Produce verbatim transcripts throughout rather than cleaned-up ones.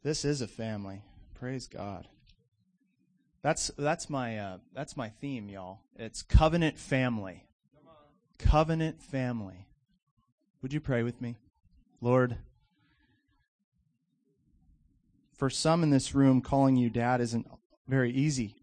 This is a family. Praise God. That's that's my uh, that's my theme, y'all. It's covenant family. Covenant family. Would you pray with me? Lord, for some in this room, calling you Dad isn't very easy.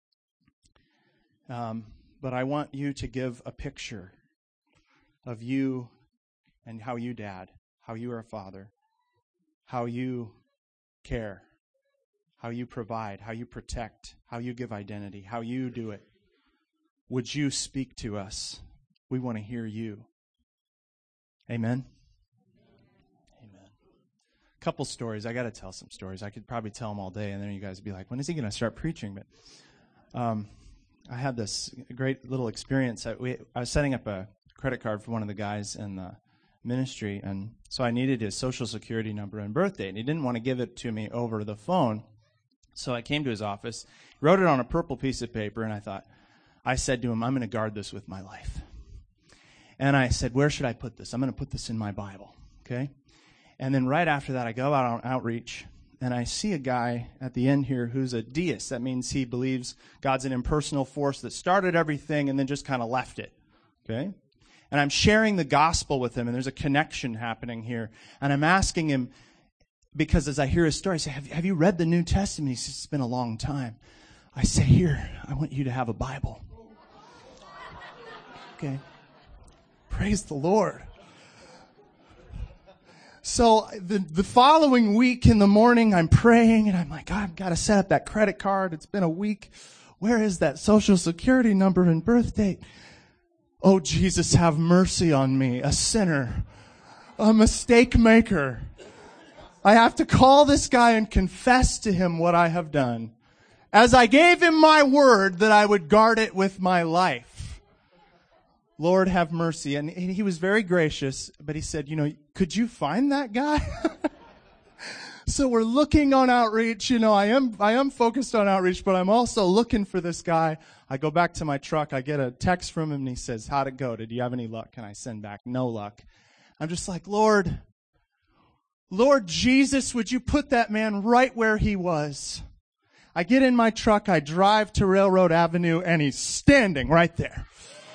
Um, but I want you to give a picture of you and how you dad, how you are a father, how you care, how you provide, how you protect, how you give identity, how you do it. Would you speak to us? We want to hear you. Amen? Amen. A couple stories. I got to tell some stories. I could probably tell them all day, and then you guys would be like, when is he going to start preaching? But um, I had this great little experience. I, we, I was setting up a credit card for one of the guys in the ministry, and so I needed his social security number and birth date, and he didn't want to give it to me over the phone. So I came to his office, wrote it on a purple piece of paper, and I thought, I said to him, I'm going to guard this with my life. And I said, where should I put this? I'm going to put this in my Bible, okay? And then right after that, I go out on outreach, and I see a guy at the end here who's a deist. That means he believes God's an impersonal force that started everything and then just kind of left it, okay? And I'm sharing the gospel with him, and there's a connection happening here. And I'm asking him, because as I hear his story, I say, have, have you read the New Testament? He says, it's been a long time. I say, here, I want you to have a Bible. Okay. Praise the Lord. So the, the following week in the morning, I'm praying, and I'm like, I've got to set up that credit card. It's been a week. Where is that social security number and birth date? Oh, Jesus, have mercy on me, a sinner, a mistake maker. I have to call this guy and confess to him what I have done, as I gave him my word that I would guard it with my life. Lord, have mercy. And he was very gracious, but he said, you know, could you find that guy? So we're looking on outreach. You know, I am I am focused on outreach, but I'm also looking for this guy. I go back to my truck. I get a text from him, and he says, how'd it go? Did you have any luck? And I send back, no luck. I'm just like, Lord, Lord Jesus, would you put that man right where he was? I get in my truck. I drive to Railroad Avenue, and he's standing right there.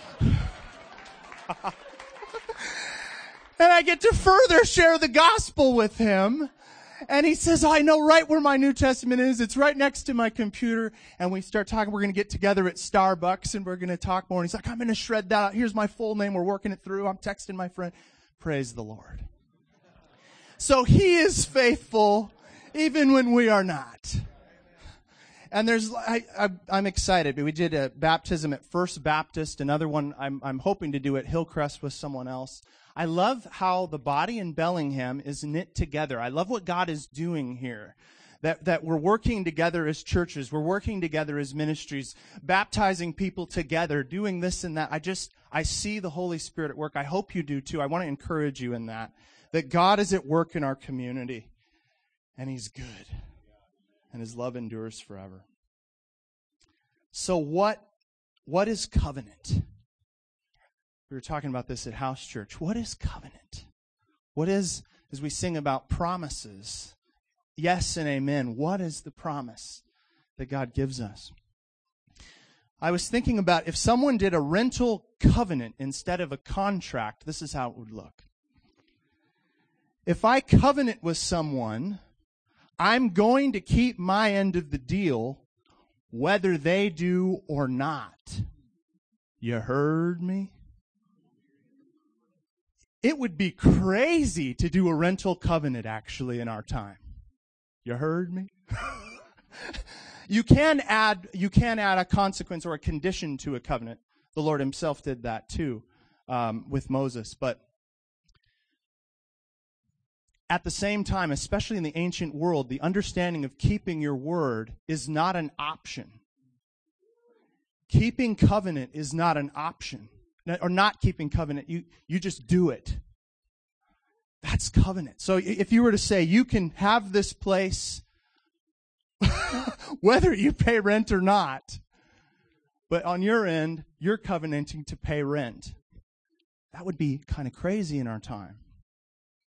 And I get to further share the gospel with him. And he says, oh, I know right where my New Testament is. It's right next to my computer. And we start talking. We're going to get together at Starbucks, and we're going to talk more. And he's like, I'm going to shred that out. Here's my full name. We're working it through. I'm texting my friend. Praise the Lord. So he is faithful even when we are not. And there's, I, I, I'm excited. We did a baptism at First Baptist. Another one I'm, I'm hoping to do at Hillcrest with someone else. I love how the body in Bellingham is knit together. I love what God is doing here. That, that we're working together as churches. We're working together as ministries, baptizing people together, doing this and that. I just, I see the Holy Spirit at work. I hope you do too. I want to encourage you in that. That God is at work in our community. And He's good. And His love endures forever. So what, what is covenant? We were talking about this at House Church. What is covenant? What is, as we sing about promises, yes and amen, what is the promise that God gives us? I was thinking about if someone did a rental covenant instead of a contract, this is how it would look. If I covenant with someone, I'm going to keep my end of the deal whether they do or not. You heard me? It would be crazy to do a rental covenant, actually, in our time. You heard me? You can add, you can add a consequence or a condition to a covenant. The Lord Himself did that too um, with Moses. But at the same time, especially in the ancient world, the understanding of keeping your word is not an option. Keeping covenant is not an option. Or not keeping covenant, you, you just do it. That's covenant. So if you were to say, you can have this place whether you pay rent or not, but on your end, you're covenanting to pay rent. That would be kind of crazy in our time.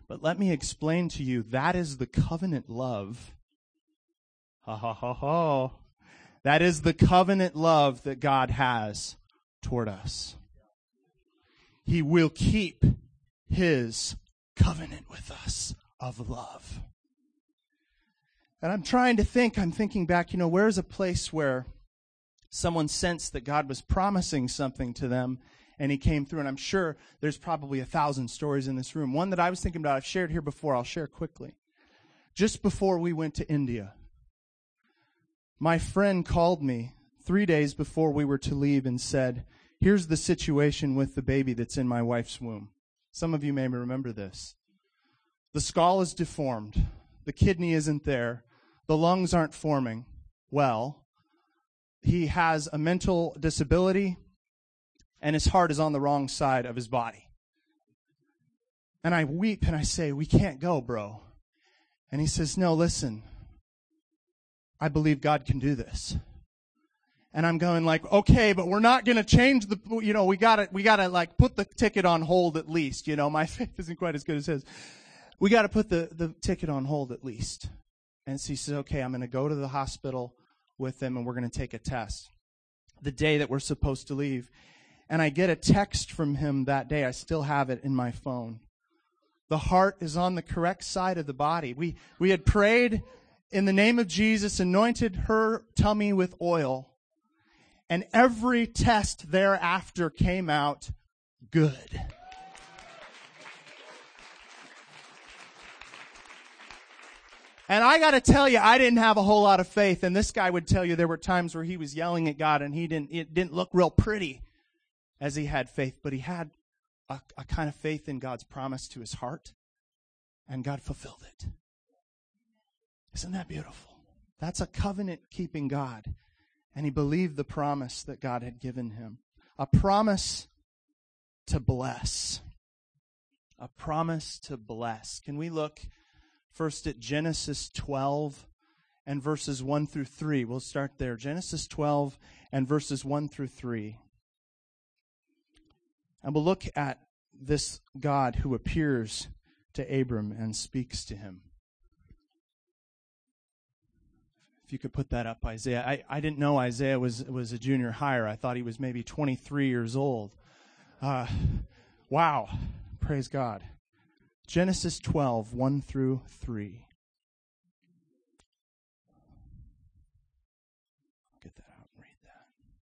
But let me explain to you, that is the covenant love. Ha ha ha ha. That is the covenant love that God has toward us. He will keep His covenant with us of love. And I'm trying to think, I'm thinking back, you know, where's a place where someone sensed that God was promising something to them and He came through? And I'm sure there's probably a thousand stories in this room. One that I was thinking about, I've shared here before, I'll share quickly. Just before we went to India, my friend called me three days before we were to leave and said, here's the situation with the baby that's in my wife's womb. Some of you may remember this. The skull is deformed. The kidney isn't there. The lungs aren't forming well. He has a mental disability, and his heart is on the wrong side of his body. And I weep and I say, we can't go, bro. And he says, no, listen, I believe God can do this. And I'm going like, okay, but we're not going to change the, you know, we got to, we got to like put the ticket on hold at least. You know, my faith isn't quite as good as his. We got to put the, the ticket on hold at least. And so he says, okay, I'm going to go to the hospital with them and we're going to take a test the day that we're supposed to leave. And I get a text from him that day. I still have it in my phone. The heart is on the correct side of the body. We, we had prayed in the name of Jesus, anointed her tummy with oil. And every test thereafter came out good. And I got to tell you, I didn't have a whole lot of faith. And this guy would tell you there were times where he was yelling at God and he didn't, it didn't look real pretty as he had faith. But he had a, a kind of faith in God's promise to his heart. And God fulfilled it. Isn't that beautiful? That's a covenant-keeping God. And he believed the promise that God had given him. A promise to bless. A promise to bless. Can we look first at Genesis twelve and verses one through three? We'll start there. Genesis twelve and verses one through three. And we'll look at this God who appears to Abram and speaks to him. If you could put that up, Isaiah. I, I didn't know Isaiah was, was a junior hire. I thought he was maybe twenty-three years old. Uh, wow. Praise God. Genesis twelve, one through three. Get that out and read that.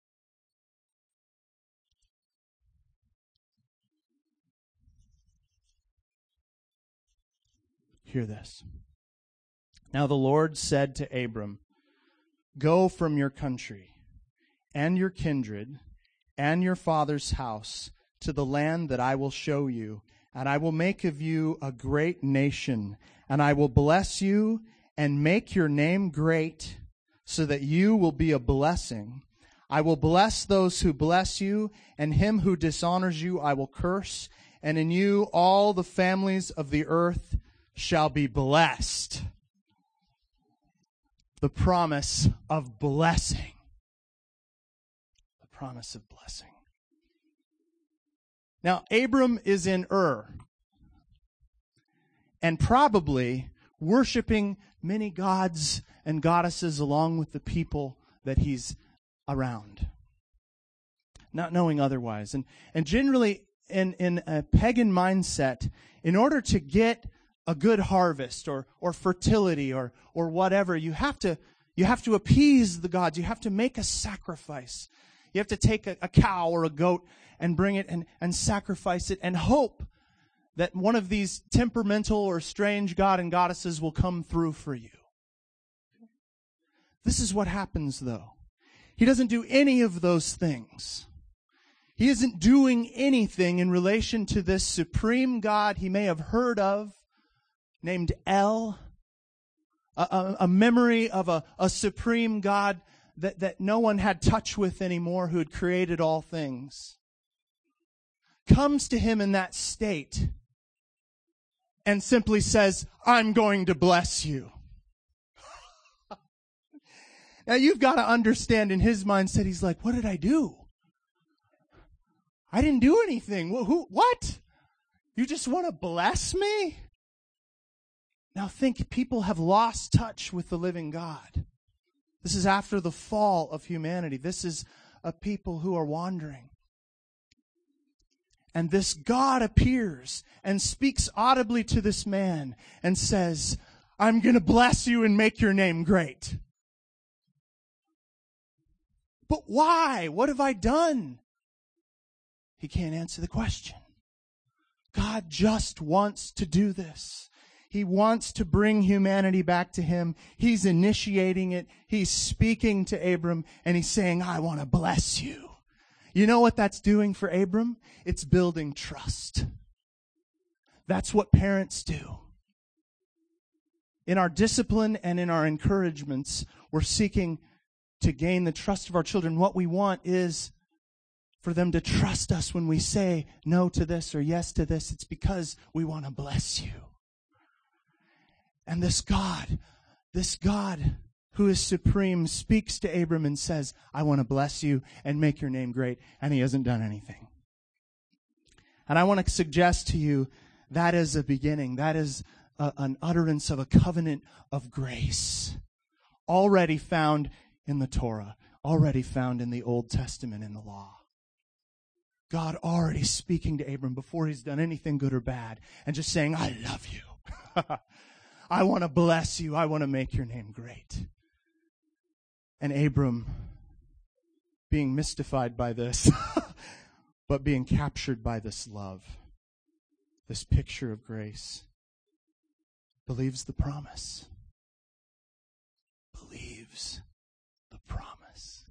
Hear this. Now the Lord said to Abram, go from your country and your kindred and your father's house to the land that I will show you, and I will make of you a great nation, and I will bless you and make your name great so that you will be a blessing. I will bless those who bless you, and him who dishonors you I will curse, and in you all the families of the earth shall be blessed. The promise of blessing. The promise of blessing. Now, Abram is in Ur and probably worshiping many gods and goddesses along with the people that he's around, not knowing otherwise. And, and generally, in, in a pagan mindset, in order to get a good harvest or or fertility or or whatever, you have to you have to appease the gods. You have to make a sacrifice. You have to take a, a cow or a goat and bring it and, and sacrifice it and hope that one of these temperamental or strange god and goddesses will come through for you. This is what happens, though. He doesn't do any of those things. He isn't doing anything in relation to this supreme God he may have heard of, named El, a, a, a memory of a, a supreme God that, that no one had touch with anymore, who had created all things. Comes to him in that state and simply says, I'm going to bless you. Now you've got to understand, in his mindset, he's like, what did I do? I didn't do anything. Who, who, what? You just want to bless me? Now think, people have lost touch with the living God. This is after the fall of humanity. This is a people who are wandering. And this God appears and speaks audibly to this man and says, I'm going to bless you and make your name great. But why? What have I done? He can't answer the question. God just wants to do this. He wants to bring humanity back to him. He's initiating it. He's speaking to Abram, and he's saying, I want to bless you. You know what that's doing for Abram? It's building trust. That's what parents do. In our discipline and in our encouragements, we're seeking to gain the trust of our children. What we want is for them to trust us when we say no to this or yes to this. It's because we want to bless you. And this God, this God who is supreme, speaks to Abram and says, I want to bless you and make your name great. And he hasn't done anything. And I want to suggest to you that is a beginning. That is a, an utterance of a covenant of grace already found in the Torah, already found in the Old Testament in the law. God already speaking to Abram before he's done anything good or bad and just saying, I love you. I want to bless you. I want to make your name great. And Abram, being mystified by this, but being captured by this love, this picture of grace, believes the promise. Believes the promise.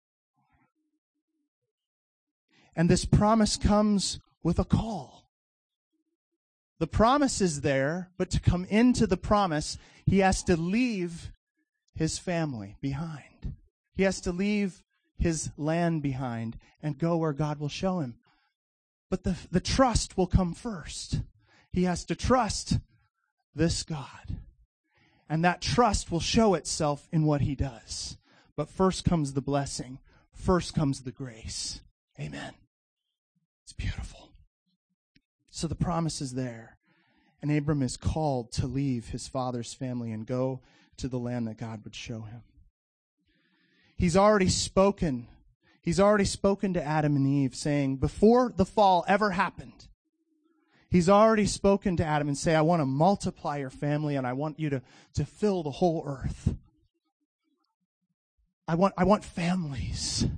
And this promise comes with a call. The promise is there, but to come into the promise, he has to leave his family behind. He has to leave his land behind and go where God will show him. But the, the trust will come first. He has to trust this God. And that trust will show itself in what he does. But first comes the blessing. First comes the grace. Amen. It's beautiful. So the promise is there. And Abram is called to leave his father's family and go to the land that God would show him. He's already spoken. He's already spoken to Adam and Eve, saying, before the fall ever happened, he's already spoken to Adam and say, I want to multiply your family and I want you to, to fill the whole earth. I want, I want families.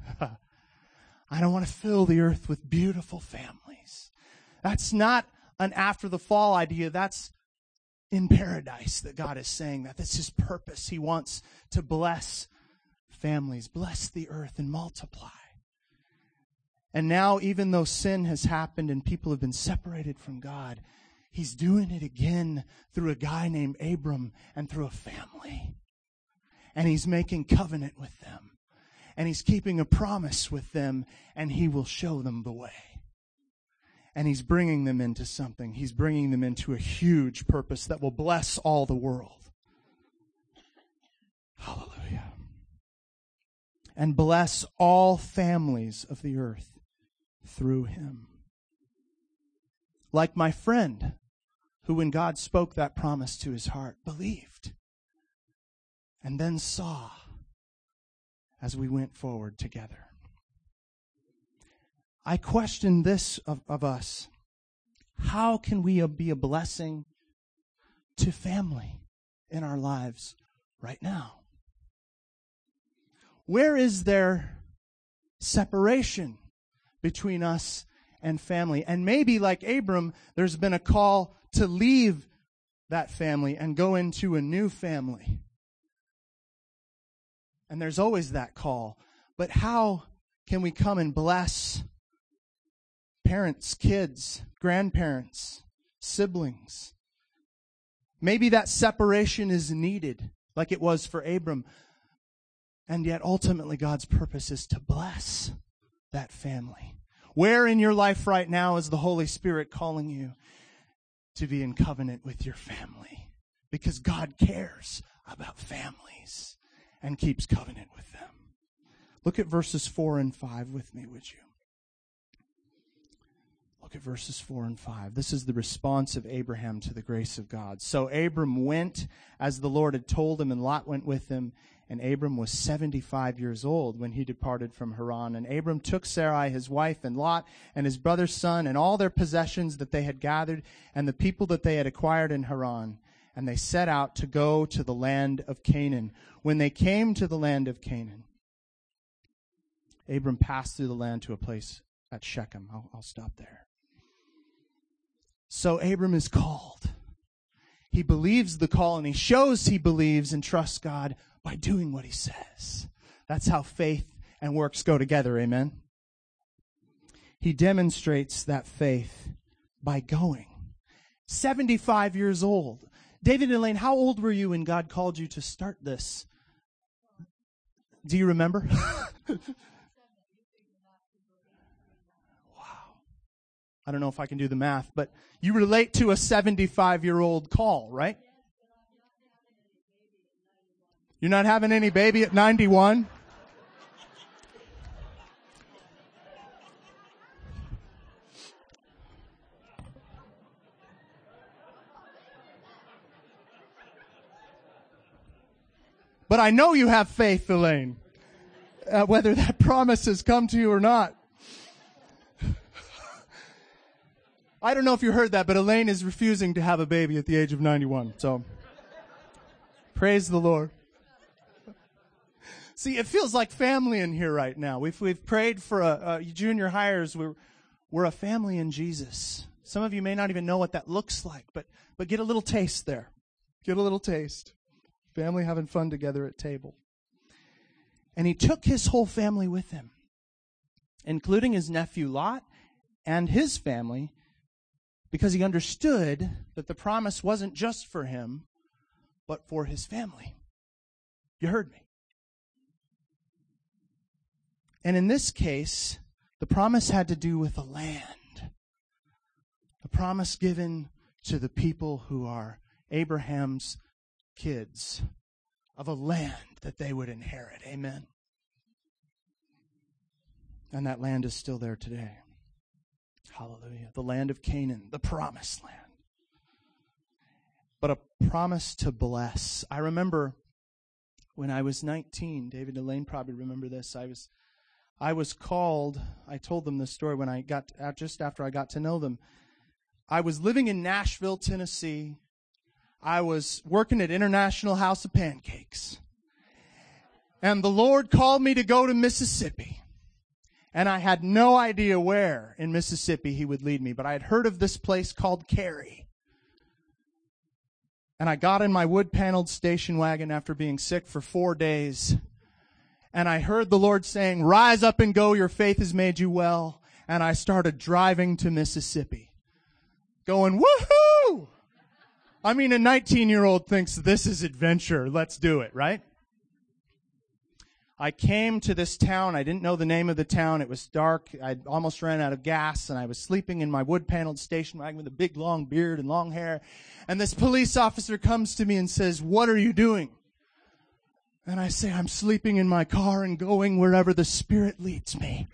I don't want to fill the earth with beautiful families. That's not an after the fall idea. That's in paradise that God is saying that. That's his purpose. He wants to bless families, bless the earth, and multiply. And now, even though sin has happened and people have been separated from God, he's doing it again through a guy named Abram and through a family. And he's making covenant with them. And he's keeping a promise with them, and he will show them the way. And he's bringing them into something. He's bringing them into a huge purpose that will bless all the world. Hallelujah. And bless all families of the earth through him. Like my friend, who when God spoke that promise to his heart, believed. And then saw as we went forward together. I question this of, of us. How can we be a blessing to family in our lives right now? Where is there separation between us and family? And maybe like Abram, there's been a call to leave that family and go into a new family. And there's always that call. But how can we come and bless parents, kids, grandparents, siblings? Maybe that separation is needed, like it was for Abram. And yet ultimately God's purpose is to bless that family. Where in your life right now is the Holy Spirit calling you to be in covenant with your family? Because God cares about families and keeps covenant with them. Look at verses four and five with me, would you? Look at verses four and five. This is the response of Abraham to the grace of God. So Abram went as the Lord had told him, and Lot went with him. And Abram was seventy-five years old when he departed from Haran. And Abram took Sarai his wife, and Lot and his brother's son, and all their possessions that they had gathered, and the people that they had acquired in Haran. And they set out to go to the land of Canaan. When they came to the land of Canaan, Abram passed through the land to a place at Shechem. I'll, I'll stop there. So Abram is called. He believes the call, and he shows he believes and trusts God by doing what he says. That's how faith and works go together, amen? He demonstrates that faith by going. seventy-five years old. David and Elaine, how old were you when God called you to start this? Do you remember? Wow. I don't know if I can do the math, but you relate to a seventy-five-year-old call, right? You're not having any baby at ninety-one? But I know you have faith, Elaine, uh, whether that promise has come to you or not. I don't know if you heard that, but Elaine is refusing to have a baby at the age of ninety-one. So, praise the Lord. See, it feels like family in here right now. We've we've prayed for a, a junior hires. We're we're a family in Jesus. Some of you may not even know what that looks like, but but get a little taste there. Get a little taste. Family having fun together at table. And he took his whole family with him, including his nephew Lot and his family, because he understood that the promise wasn't just for him, but for his family. You heard me. And in this case, the promise had to do with a land. The promise given to the people who are Abraham's kids, of a land that they would inherit. Amen. And that land is still there today. Hallelujah. The land of Canaan, the promised land. But a promise to bless. I remember when I was nineteen, David and Elaine probably remember this. I was I was called, I told them this story when I got, just after I got to know them. I was living in Nashville, Tennessee. I was working at International House of Pancakes. And the Lord called me to go to Mississippi. And I had no idea where in Mississippi he would lead me, but I had heard of this place called Cary. And I got in my wood-paneled station wagon after being sick for four days. And I heard the Lord saying, "Rise up and go, your faith has made you well." And I started driving to Mississippi, going, woohoo! I mean, a nineteen-year-old thinks this is adventure. Let's do it, right? I came to this town. I didn't know the name of the town. It was dark. I almost ran out of gas, and I was sleeping in my wood-paneled station wagon with a big, long beard and long hair. And this police officer comes to me and says, "What are you doing?" And I say, "I'm sleeping in my car and going wherever the Spirit leads me."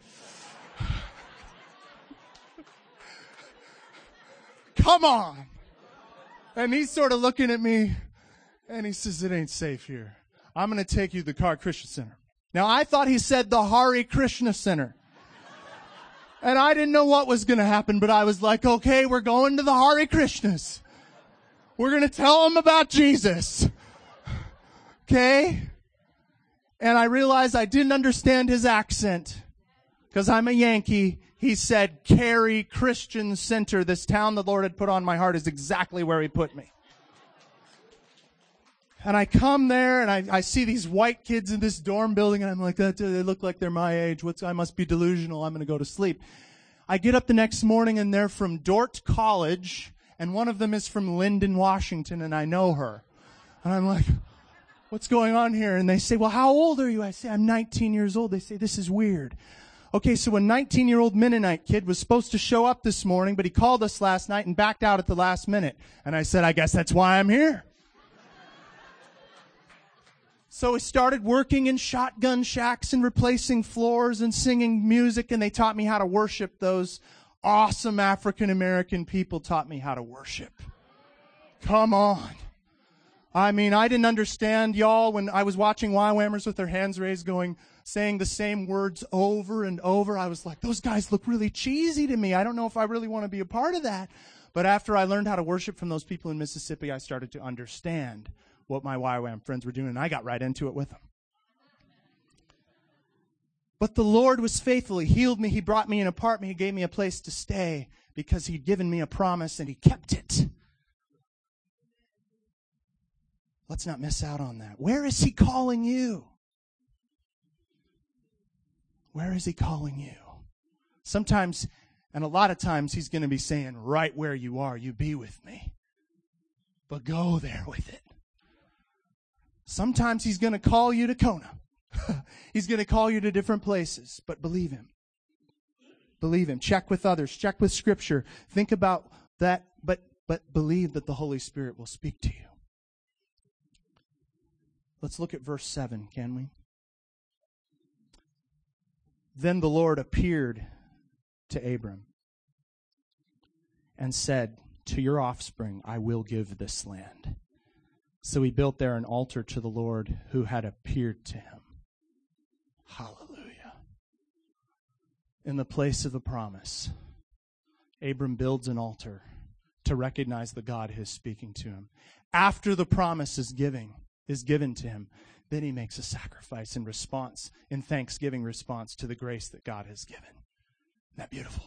Come on. And he's sort of looking at me, and he says, "It ain't safe here. I'm going to take you to the Car Krishna Center." Now, I thought he said the Hare Krishna Center. And I didn't know what was going to happen, but I was like, okay, we're going to the Hare Krishnas. We're going to tell them about Jesus. Okay? And I realized I didn't understand his accent because I'm a Yankee. He said, Cary Christian Center, this town the Lord had put on my heart, is exactly where he put me. And I come there, and I, I see these white kids in this dorm building, and I'm like, that, they look like they're my age. What's, I must be delusional. I'm going to go to sleep. I get up the next morning, and they're from Dordt College, and one of them is from Lyndon, Washington, and I know her. And I'm like, what's going on here? And they say, well, how old are you? I say, I'm nineteen years old. They say, this is weird. Okay, so a nineteen-year-old Mennonite kid was supposed to show up this morning, but he called us last night and backed out at the last minute. And I said, I guess that's why I'm here. So we started working in shotgun shacks and replacing floors and singing music, and they taught me how to worship those awesome African American people taught me how to worship. Come on. I mean, I didn't understand, y'all, when I was watching Y WAMers with their hands raised going, saying the same words over and over. I was like, those guys look really cheesy to me. I don't know if I really want to be a part of that. But after I learned how to worship from those people in Mississippi, I started to understand what my Y WAM friends were doing, and I got right into it with them. But the Lord was faithful. He healed me. He brought me an apartment. He gave me a place to stay because He'd given me a promise, and He kept it. Let's not miss out on that. Where is He calling you? Where is He calling you? Sometimes, and a lot of times, He's going to be saying, right where you are, you be with me. But go there with it. Sometimes He's going to call you to Kona. He's going to call you to different places, but believe Him. Believe Him. Check with others. Check with Scripture. Think about that, but, but believe that the Holy Spirit will speak to you. Let's look at verse seven, can we? Then the Lord appeared to Abram and said, to your offspring I will give this land. So he built there an altar to the Lord who had appeared to him. Hallelujah. In the place of the promise, Abram builds an altar to recognize the God who is speaking to him. After the promise is giving, is given to him, then he makes a sacrifice in response, in thanksgiving response to the grace that God has given. Isn't that beautiful?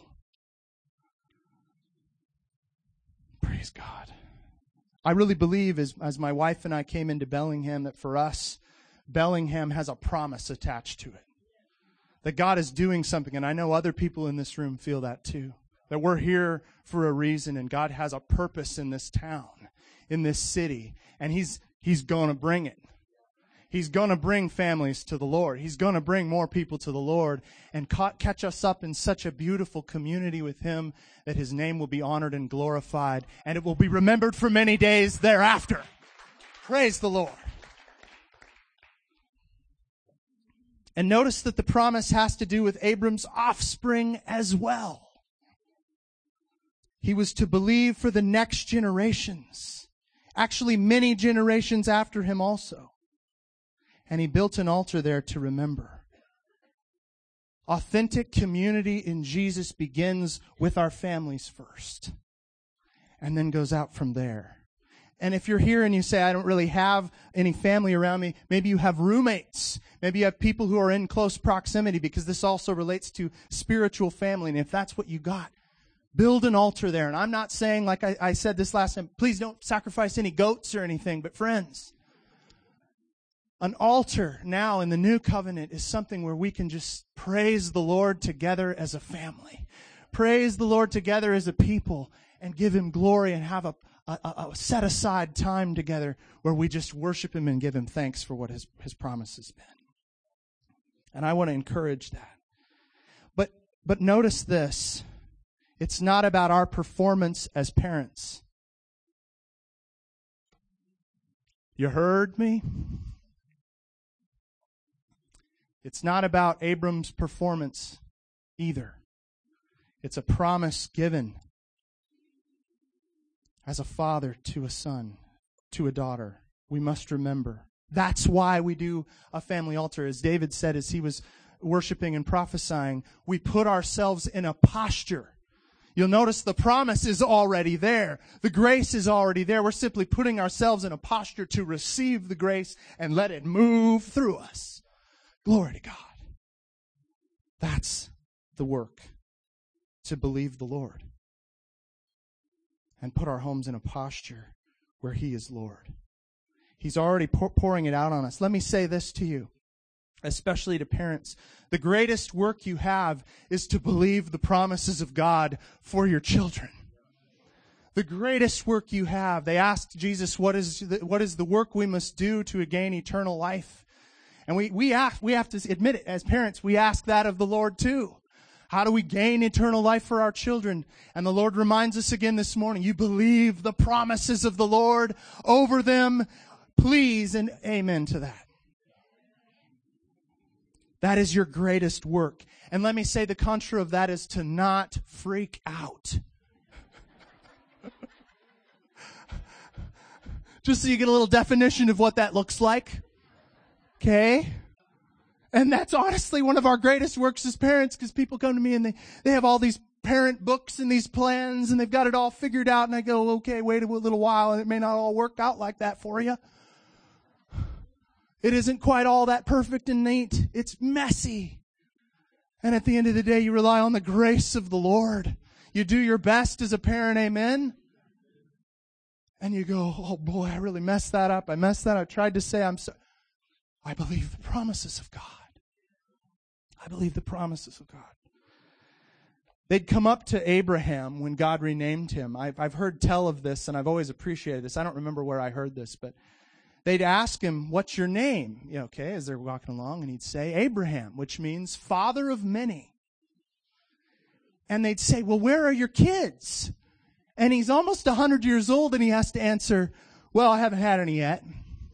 Praise God. I really believe, as, as my wife and I came into Bellingham, that for us, Bellingham has a promise attached to it. That God is doing something, and I know other people in this room feel that too. That we're here for a reason, and God has a purpose in this town, in this city, and He's He's going to bring it. He's going to bring families to the Lord. He's going to bring more people to the Lord and ca- catch us up in such a beautiful community with Him that His name will be honored and glorified, and it will be remembered for many days thereafter. Praise the Lord. And notice that the promise has to do with Abram's offspring as well. He was to believe for the next generations. Actually, many generations after him also. And he built an altar there to remember. Authentic community in Jesus begins with our families first. And then goes out from there. And if you're here and you say, I don't really have any family around me, maybe you have roommates. Maybe you have people who are in close proximity, because this also relates to spiritual family. And if that's what you got, build an altar there. And I'm not saying, like I, I said this last time, please don't sacrifice any goats or anything. But friends, an altar now in the new covenant is something where we can just praise the Lord together as a family. Praise the Lord together as a people and give Him glory and have a A, a, a set-aside time together where we just worship Him and give Him thanks for what His, His promise has been. And I want to encourage that. But, but notice this. It's not about our performance as parents. You heard me? It's not about Abram's performance either. It's a promise given as a father to a son, to a daughter. We must remember. That's why we do a family altar. As David said as he was worshiping and prophesying, we put ourselves in a posture. You'll notice the promise is already there. The grace is already there. We're simply putting ourselves in a posture to receive the grace and let it move through us. Glory to God. That's the work, to believe the Lord and put our homes in a posture where He is Lord. He's already pour, pouring it out on us. Let me say this to you, especially to parents. The greatest work you have is to believe the promises of God for your children. The greatest work you have. They asked Jesus, what is the, what is the work we must do to gain eternal life? And we, we, ask, we have to admit it, as parents, we ask that of the Lord too. How do we gain eternal life for our children? And the Lord reminds us again this morning, you believe the promises of the Lord over them. Please and amen to that. That is your greatest work. And let me say the contra of that is to not freak out. Just so you get a little definition of what that looks like. Okay? And that's honestly one of our greatest works as parents, because people come to me and they, they have all these parent books and these plans and they've got it all figured out, and I go, okay, wait a little while and it may not all work out like that for you. It isn't quite all that perfect and neat. It's messy. And at the end of the day, you rely on the grace of the Lord. You do your best as a parent, amen? And you go, oh boy, I really messed that up. I messed that up. I tried to say I'm sorry. I believe the promises of God. I believe the promises of God. They'd come up to Abraham when God renamed him. I've, I've heard tell of this, and I've always appreciated this. I don't remember where I heard this, but they'd ask him, what's your name? You know, okay, as they're walking along, and he'd say, Abraham, which means father of many. And they'd say, well, where are your kids? And he's almost one hundred years old, and he has to answer, well, I haven't had any yet.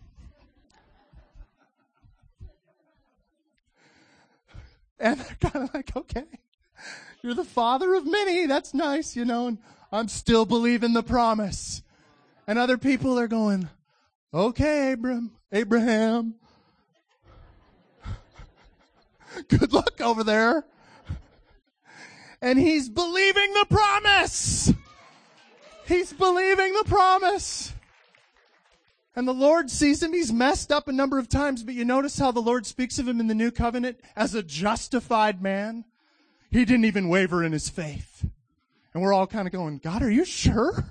And they're kind of like, okay, you're the father of many. That's nice, you know, and I'm still believing the promise. And other people are going, okay, Abram, Abraham. Good luck over there. And he's believing the promise. He's believing the promise. And the Lord sees him. He's messed up a number of times, but you notice how the Lord speaks of him in the New Covenant as a justified man. He didn't even waver in his faith. And we're all kind of going, God, are you sure?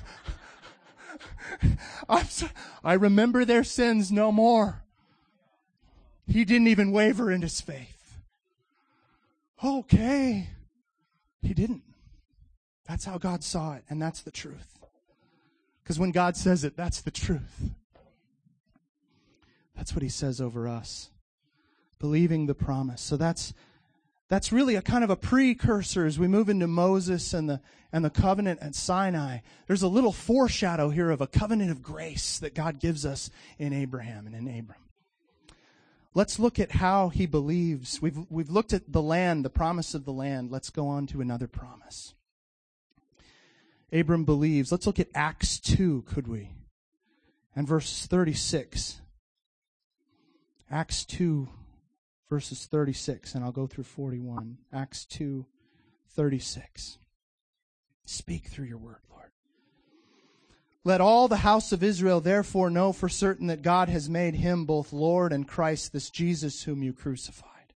I'm so, I remember their sins no more. He didn't even waver in his faith. Okay. He didn't. That's how God saw it, and that's the truth. Because when God says it, that's the truth. That's what he says over us. Believing the promise. So that's that's really a kind of a precursor as we move into Moses and the and the covenant at Sinai. There's a little foreshadow here of a covenant of grace that God gives us in Abraham and in Abram. Let's look at how he believes. We've we've looked at the land, the promise of the land. Let's go on to another promise. Abram believes. Let's look at Acts two, could we? And verse thirty-six. Acts two, verses thirty-six, and I'll go through forty-one. Acts two, thirty-six. Speak through your word, Lord. Let all the house of Israel therefore know for certain that God has made him both Lord and Christ, this Jesus whom you crucified.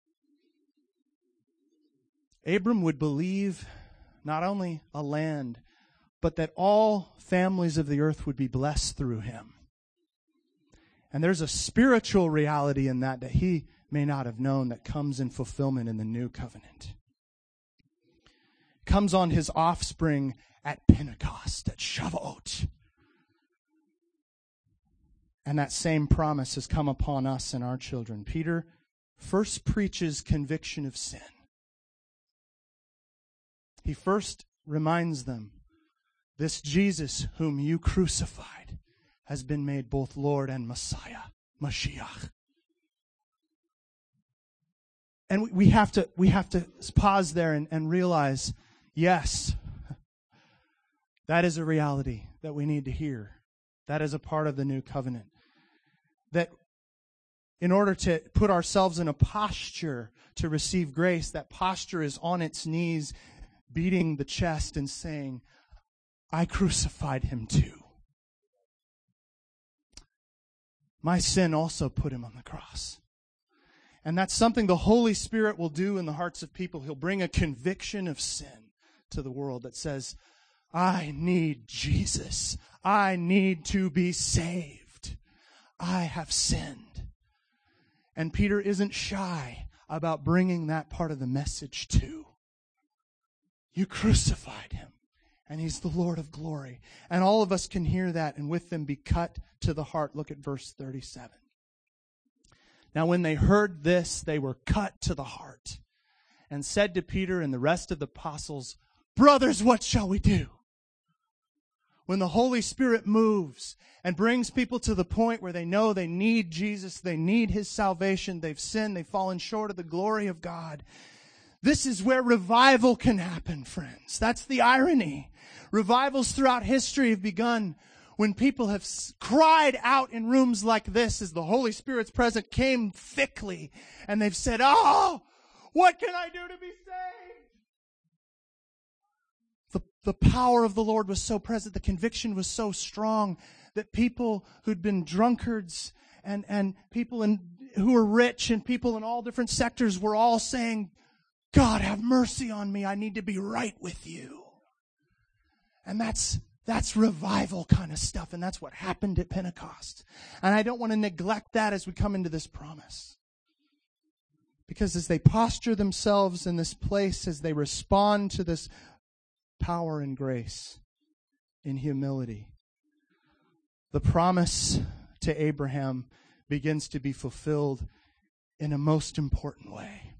Abram would believe not only a land, but that all families of the earth would be blessed through him. And there's a spiritual reality in that that he may not have known that comes in fulfillment in the new covenant. Comes on his offspring at Pentecost, at Shavuot. And that same promise has come upon us and our children. Peter first preaches conviction of sin. He first reminds them, this Jesus whom you crucified has been made both Lord and Messiah, Mashiach. And we have to we have to pause there and, and realize, yes, that is a reality that we need to hear. That is a part of the new covenant. That in order to put ourselves in a posture to receive grace, that posture is on its knees, beating the chest and saying, I crucified him too. My sin also put him on the cross. And that's something the Holy Spirit will do in the hearts of people. He'll bring a conviction of sin to the world that says, I need Jesus. I need to be saved. I have sinned. And Peter isn't shy about bringing that part of the message too. You crucified him. And he's the Lord of glory. And all of us can hear that and with them be cut to the heart. Look at verse thirty-seven. Now when they heard this, they were cut to the heart and said to Peter and the rest of the apostles, brothers, what shall we do? when the Holy Spirit moves and brings people to the point where they know they need Jesus, they need His salvation, they've sinned, they've fallen short of the glory of God. This is where revival can happen, friends. That's the irony. Revivals throughout history have begun when people have cried out in rooms like this as the Holy Spirit's presence came thickly, and they've said, "Oh, what can I do to be saved?" The, the power of the Lord was so present, the conviction was so strong that people who'd been drunkards and, and people in, who were rich and people in all different sectors were all saying, "God, have mercy on me. I need to be right with you." And that's that's revival kind of stuff, and that's what happened at Pentecost. And I don't want to neglect that as we come into this promise. Because as they posture themselves in this place, as they respond to this power and grace in humility, the promise to Abraham begins to be fulfilled in a most important way.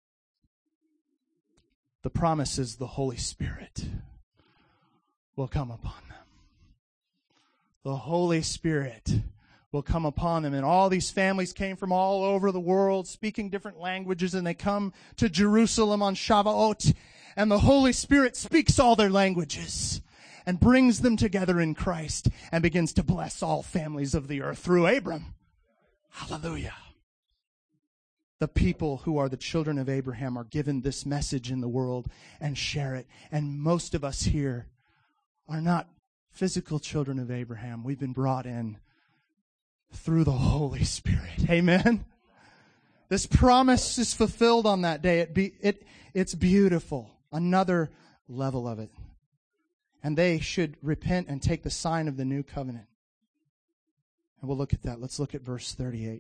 The promise is the Holy Spirit will come upon them. The Holy Spirit will come upon them. And all these families came from all over the world speaking different languages, and they come to Jerusalem on Shavuot, and the Holy Spirit speaks all their languages and brings them together in Christ and begins to bless all families of the earth through Abram. Hallelujah. The people who are the children of Abraham are given this message in the world and share it. And most of us here are not physical children of Abraham. We've been brought in through the Holy Spirit. Amen? This promise is fulfilled on that day. It be, it, it's beautiful. Another level of it. And they should repent and take the sign of the new covenant. And we'll look at that. Let's look at verse thirty-eight.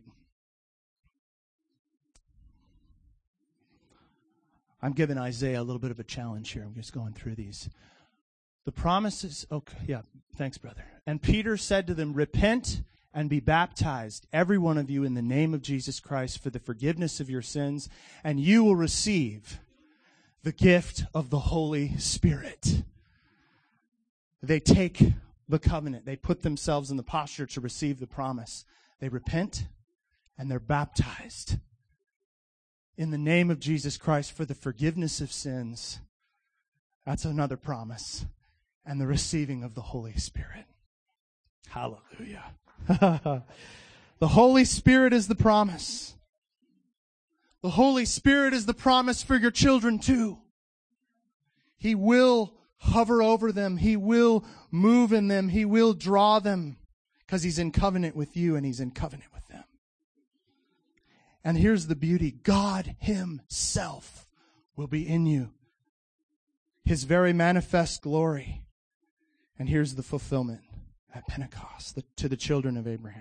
I'm giving Isaiah a little bit of a challenge here. I'm just going through these. The promises, okay, yeah, thanks, brother. And Peter said to them, "Repent and be baptized, every one of you, in the name of Jesus Christ for the forgiveness of your sins, and you will receive the gift of the Holy Spirit." They take the covenant. They put themselves in the posture to receive the promise. They repent and they're baptized in the name of Jesus Christ for the forgiveness of sins. That's another promise. And the receiving of the Holy Spirit. Hallelujah. The Holy Spirit is the promise. The Holy Spirit is the promise for your children too. He will hover over them. He will move in them. He will draw them because He's in covenant with you and He's in covenant with them. And here's the beauty. God Himself will be in you. His very manifest glory. And here's the fulfillment at Pentecost the, to the children of Abraham.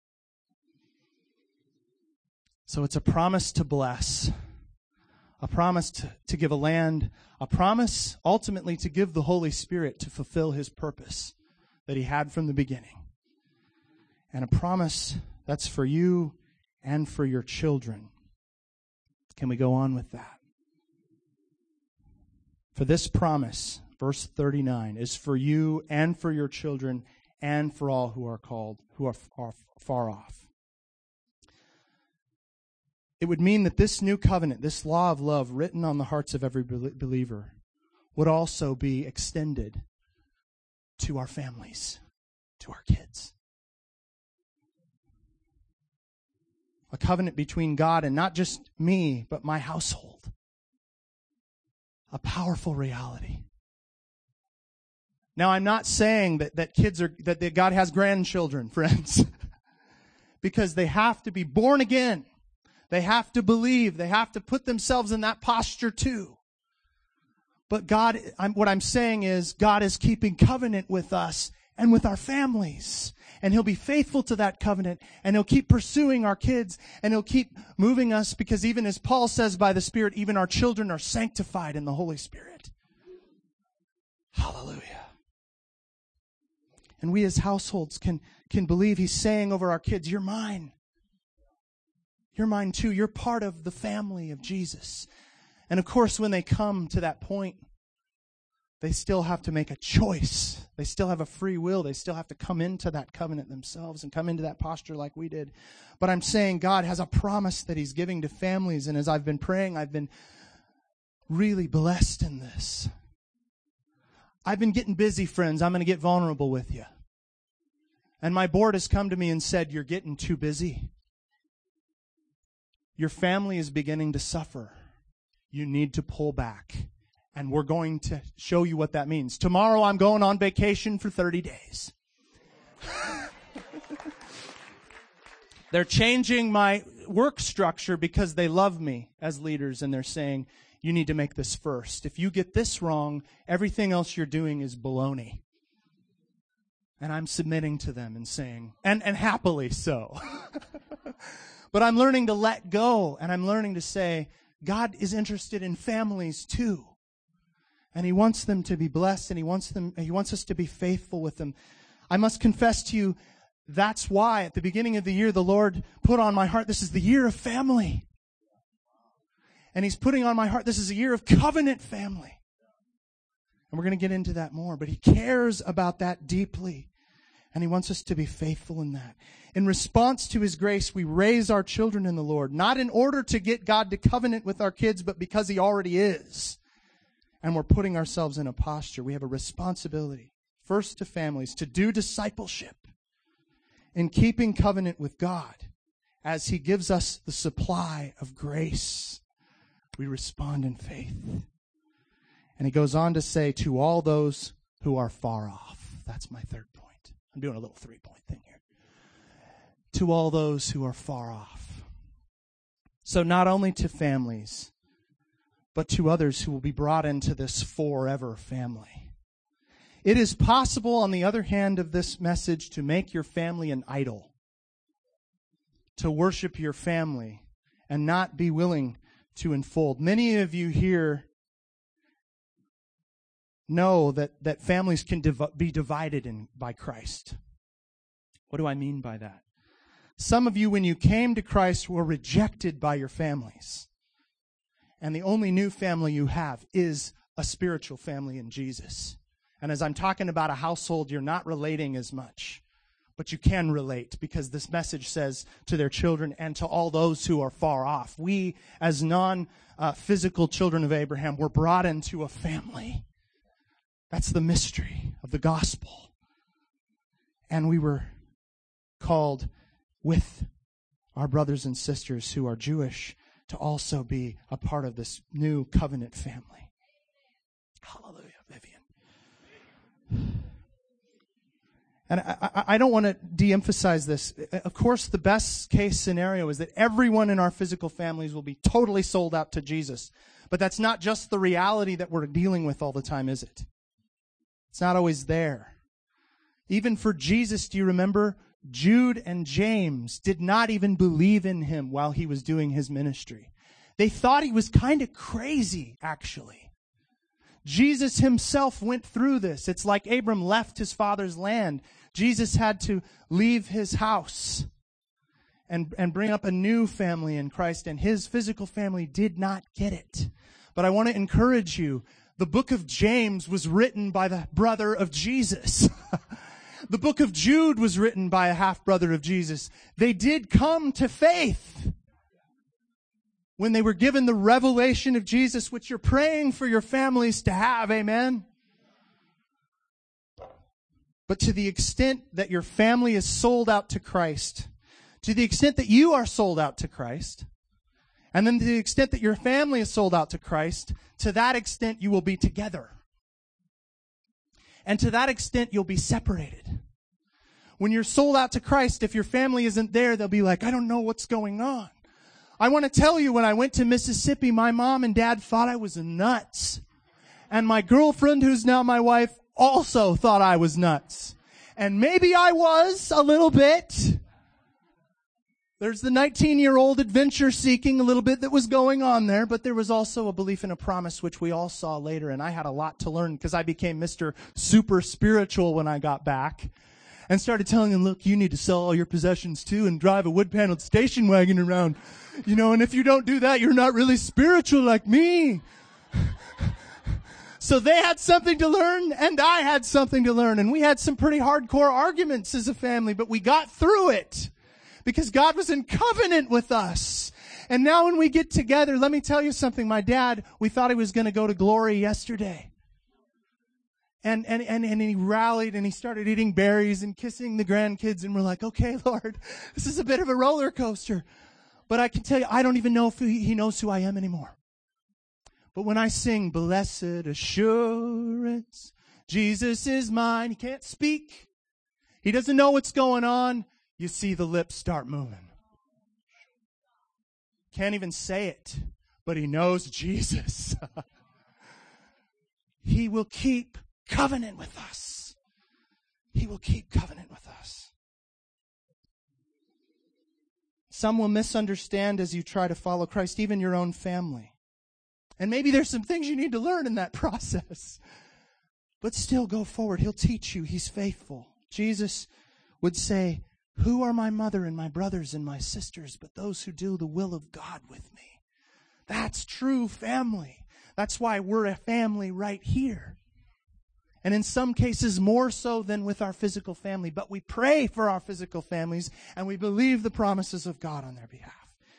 So it's a promise to bless, a promise to, to give a land, a promise ultimately to give the Holy Spirit to fulfill His purpose that He had from the beginning. And a promise that's for you and for your children. Can we go on with that? For this promise, verse thirty-nine, is for you and for your children and for all who are called, who are, are far off. It would mean that this new covenant, this law of love written on the hearts of every believer, would also be extended to our families, to our kids. A covenant between God and not just me, but my household. A powerful reality. Now, I'm not saying that, that kids are, that, that God has grandchildren, friends. Because they have to be born again. They have to believe. They have to put themselves in that posture too. But God, I'm, what I'm saying is, God is keeping covenant with us and with our families. And He'll be faithful to that covenant. And He'll keep pursuing our kids. And He'll keep moving us because even as Paul says by the Spirit, even our children are sanctified in the Holy Spirit. Hallelujah. And we as households can, can believe He's saying over our kids, "You're mine. You're mine too. You're part of the family of Jesus." And of course, when they come to that point they still have to make a choice. They still have a free will. They still have to come into that covenant themselves and come into that posture like we did. But I'm saying God has a promise that he's giving to families. And as I've been praying, I've been really blessed in this. I've been getting busy, friends. I'm going to get vulnerable with you. And my board has come to me and said, you're getting too busy. Your family is beginning to suffer. You need to pull back. And we're going to show you what that means. Tomorrow I'm going on vacation for thirty days. They're changing my work structure because they love me as leaders, and they're saying, you need to make this first. If you get this wrong, everything else you're doing is baloney. And I'm submitting to them and saying, and, and happily so. But I'm learning to let go, and I'm learning to say, God is interested in families too. And he wants them to be blessed, and he wants them, he wants us to be faithful with them. I must confess to you, that's why at the beginning of the year, the Lord put on my heart, this is the year of family. And he's putting on my heart, this is a year of covenant family. And we're going to get into that more, but he cares about that deeply. And he wants us to be faithful in that. In response to his grace, we raise our children in the Lord, not in order to get God to covenant with our kids, but because he already is. And we're putting ourselves in a posture. We have a responsibility, first to families, to do discipleship in keeping covenant with God. As he gives us the supply of grace, we respond in faith. And he goes on to say, to all those who are far off. That's my third point. I'm doing a little three-point thing here. To all those who are far off. So not only to families, but to others who will be brought into this forever family. It is possible, on the other hand of this message, to make your family an idol, to worship your family and not be willing to unfold. Many of you here know that, that families can div- be divided in, by Christ. What do I mean by that? Some of you, when you came to Christ, were rejected by your families. And the only new family you have is a spiritual family in Jesus. And as I'm talking about a household, you're not relating as much. But you can relate, because this message says to their children and to all those who are far off. We, as non-physical uh, children of Abraham, were brought into a family. That's the mystery of the gospel. And we were called with our brothers and sisters who are Jewish to also be a part of this new covenant family. Hallelujah, Vivian. And I, I don't want to de-emphasize this. Of course, the best case scenario is that everyone in our physical families will be totally sold out to Jesus. But that's not just the reality that we're dealing with all the time, is it? It's not always there. Even for Jesus, do you remember? Jude and James did not even believe in him while he was doing his ministry. They thought he was kind of crazy, actually. Jesus himself went through this. It's like Abram left his father's land. Jesus had to leave his house and, and bring up a new family in Christ, and his physical family did not get it. But I want to encourage you, the book of James was written by the brother of Jesus. The book of Jude was written by a half-brother of Jesus. They did come to faith when they were given the revelation of Jesus, which you're praying for your families to have. Amen? But to the extent that your family is sold out to Christ, to the extent that you are sold out to Christ, and then to the extent that your family is sold out to Christ, to that extent you will be together. And to that extent, you'll be separated. When you're sold out to Christ, if your family isn't there, they'll be like, I don't know what's going on. I want to tell you, when I went to Mississippi, my mom and dad thought I was nuts. And my girlfriend, who's now my wife, also thought I was nuts. And maybe I was a little bit. There's the nineteen-year-old adventure seeking a little bit that was going on there, but there was also a belief in a promise, which we all saw later, and I had a lot to learn because I became Mister Super Spiritual when I got back and started telling him, look, you need to sell all your possessions too and drive a wood-paneled station wagon around, you know, and if you don't do that, you're not really spiritual like me. So they had something to learn, and I had something to learn. And we had some pretty hardcore arguments as a family, but we got through it because God was in covenant with us. And now when we get together, let me tell you something. My dad, we thought he was going to go to glory yesterday. And, and, and, and he rallied and he started eating berries and kissing the grandkids. And we're like, okay, Lord, this is a bit of a roller coaster. But I can tell you, I don't even know if he, he knows who I am anymore. But when I sing, blessed assurance, Jesus is mine, he can't speak. He doesn't know what's going on. You see the lips start moving. Can't even say it, but he knows Jesus. He will keep covenant with us. He will keep covenant with us. Some will misunderstand as you try to follow Christ, even your own family. And maybe there's some things you need to learn in that process. But still go forward. He'll teach you. He's faithful. Jesus would say, who are my mother and my brothers and my sisters but those who do the will of God with me? That's true family. That's why we're a family right here. And in some cases more so than with our physical family. But we pray for our physical families and we believe the promises of God on their behalf.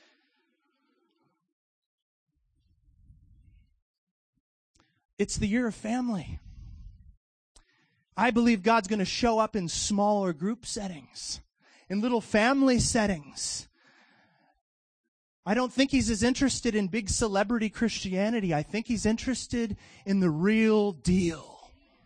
It's the year of family. I believe God's going to show up in smaller group settings, in little family settings. I don't think he's as interested in big celebrity Christianity. I think he's interested in the real deal.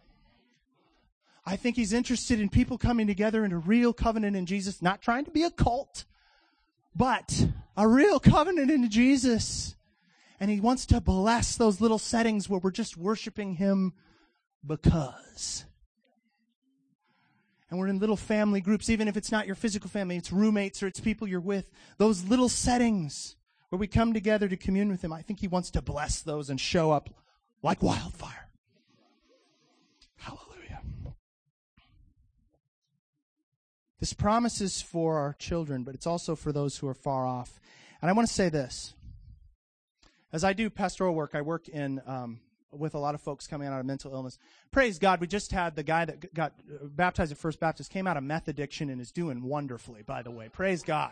I think he's interested in people coming together in a real covenant in Jesus, not trying to be a cult, but a real covenant in Jesus. And he wants to bless those little settings where we're just worshiping him because. And we're in little family groups, even if it's not your physical family, it's roommates or it's people you're with. Those little settings where we come together to commune with him, I think he wants to bless those and show up like wildfire. Hallelujah. This promise is for our children, but it's also for those who are far off. And I want to say this. As I do pastoral work, I work in um, with a lot of folks coming out of mental illness. Praise God, we just had the guy that got baptized at First Baptist, came out of meth addiction and is doing wonderfully, by the way. Praise God.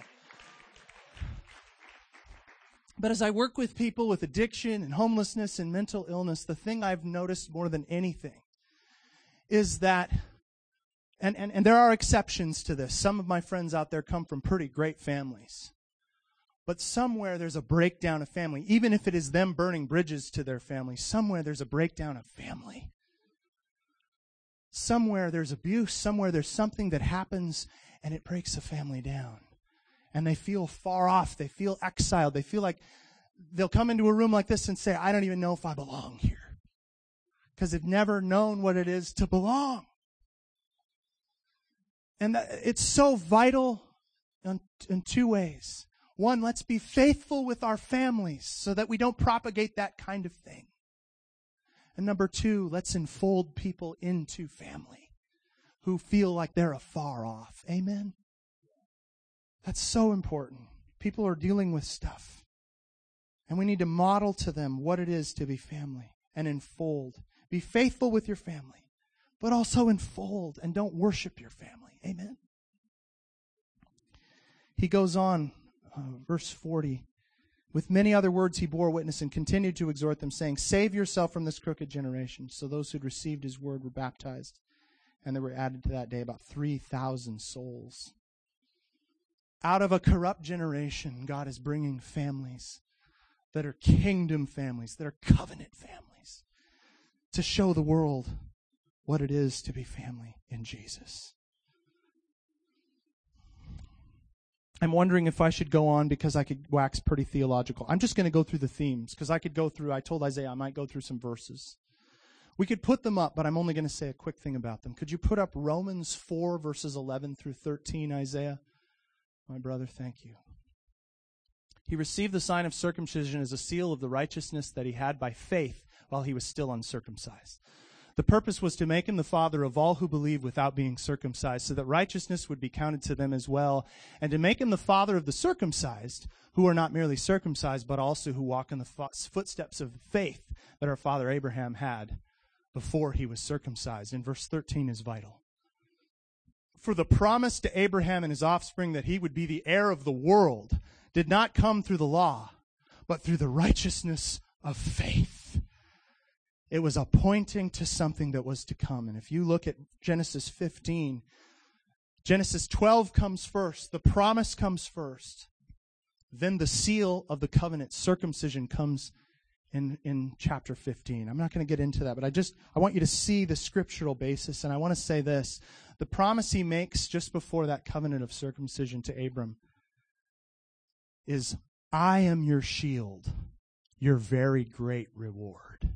But as I work with people with addiction and homelessness and mental illness, the thing I've noticed more than anything is that, and, and, and there are exceptions to this. Some of my friends out there come from pretty great families. But somewhere there's a breakdown of family. Even if it is them burning bridges to their family, somewhere there's a breakdown of family. Somewhere there's abuse. Somewhere there's something that happens and it breaks a family down. And they feel far off. They feel exiled. They feel like they'll come into a room like this and say, I don't even know if I belong here. Because they've never known what it is to belong. And that, it's so vital in, in two ways. One, let's be faithful with our families so that we don't propagate that kind of thing. And number two, let's enfold people into family who feel like they're afar off. Amen? That's so important. People are dealing with stuff. And we need to model to them what it is to be family and enfold. Be faithful with your family, but also enfold and don't worship your family. Amen? He goes on. Uh, verse forty, with many other words he bore witness and continued to exhort them, saying, save yourself from this crooked generation. So those who'd received his word were baptized, and there were added to that day about three thousand souls. Out of a corrupt generation, God is bringing families that are kingdom families, that are covenant families, to show the world what it is to be family in Jesus. I'm wondering if I should go on because I could wax pretty theological. I'm just going to go through the themes because I could go through, I told Isaiah I might go through some verses. We could put them up, but I'm only going to say a quick thing about them. Could you put up Romans four, verses eleven through thirteen, Isaiah? My brother, thank you. He received the sign of circumcision as a seal of the righteousness that he had by faith while he was still uncircumcised. The purpose was to make him the father of all who believe without being circumcised, so that righteousness would be counted to them as well, and to make him the father of the circumcised, who are not merely circumcised, but also who walk in the footsteps of faith that our father Abraham had before he was circumcised. And verse thirteen is vital. For the promise to Abraham and his offspring that he would be the heir of the world did not come through the law, but through the righteousness of faith. It was a pointing to something that was to come. And if you look at Genesis fifteen, Genesis twelve comes first. The promise comes first. Then the seal of the covenant, circumcision, comes in, in chapter fifteen. I'm not going to get into that, but I just, I want you to see the scriptural basis. And I want to say this. The promise he makes just before that covenant of circumcision to Abram is, I am your shield, your very great reward.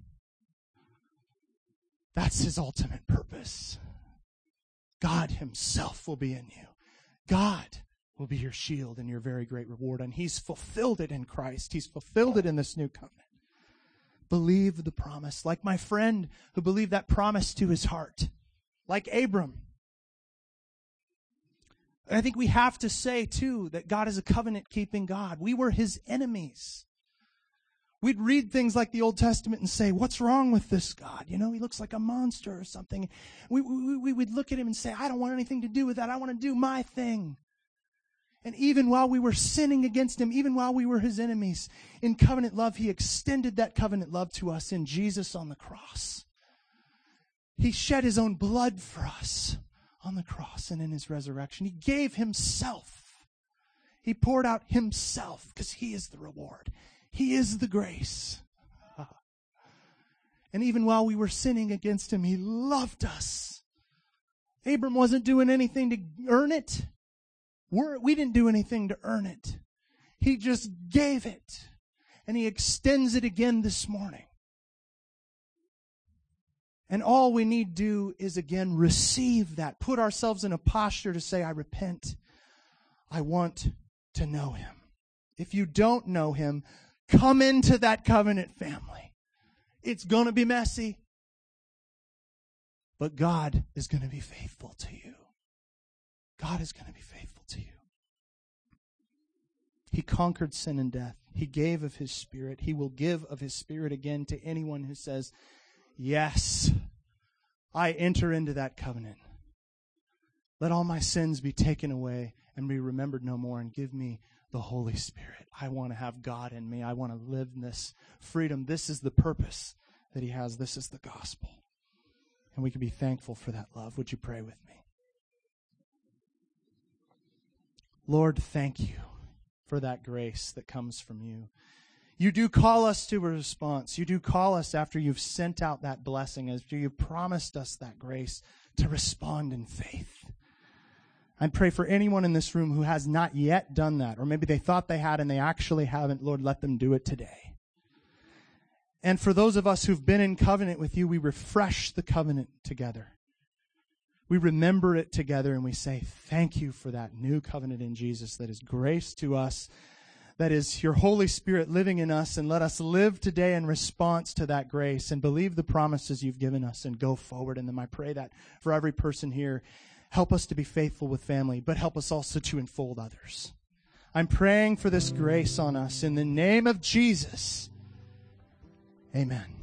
That's his ultimate purpose. God himself will be in you. God will be your shield and your very great reward. And he's fulfilled it in Christ. He's fulfilled it in this new covenant. Believe the promise. Like my friend who believed that promise to his heart. Like Abram. I think we have to say, too, that God is a covenant-keeping God. We were his enemies. We'd read things like the Old Testament and say, what's wrong with this God? You know, he looks like a monster or something. We, we, we would look at him and say, I don't want anything to do with that. I want to do my thing. And even while we were sinning against him, even while we were his enemies, in covenant love, he extended that covenant love to us in Jesus on the cross. He shed his own blood for us on the cross and in his resurrection. He gave himself. He poured out himself because he is the reward. He is the grace. And even while we were sinning against him, he loved us. Abram wasn't doing anything to earn it. We're, we didn't do anything to earn it. He just gave it. And he extends it again this morning. And all we need to do is, again, receive that. Put ourselves in a posture to say, I repent. I want to know him. If you don't know him, come into that covenant family. It's going to be messy. But God is going to be faithful to you. God is going to be faithful to you. He conquered sin and death. He gave of his Spirit. He will give of his Spirit again to anyone who says, yes, I enter into that covenant. Let all my sins be taken away and be remembered no more, and give me the Holy Spirit. I want to have God in me. I want to live in this freedom. This is the purpose that he has. This is the gospel. And we can be thankful for that love. Would you pray with me? Lord, thank you for that grace that comes from you. You do call us to a response. You do call us after you've sent out that blessing, after you've promised us that grace, to respond in faith. I pray for anyone in this room who has not yet done that, or maybe they thought they had and they actually haven't. Lord, let them do it today. And for those of us who've been in covenant with you, we refresh the covenant together. We remember it together and we say, thank you for that new covenant in Jesus that is grace to us, that is your Holy Spirit living in us, and let us live today in response to that grace and believe the promises you've given us and go forward in them. I pray that for every person here. Help us to be faithful with family, but help us also to enfold others. I'm praying for this grace on us in the name of Jesus. Amen.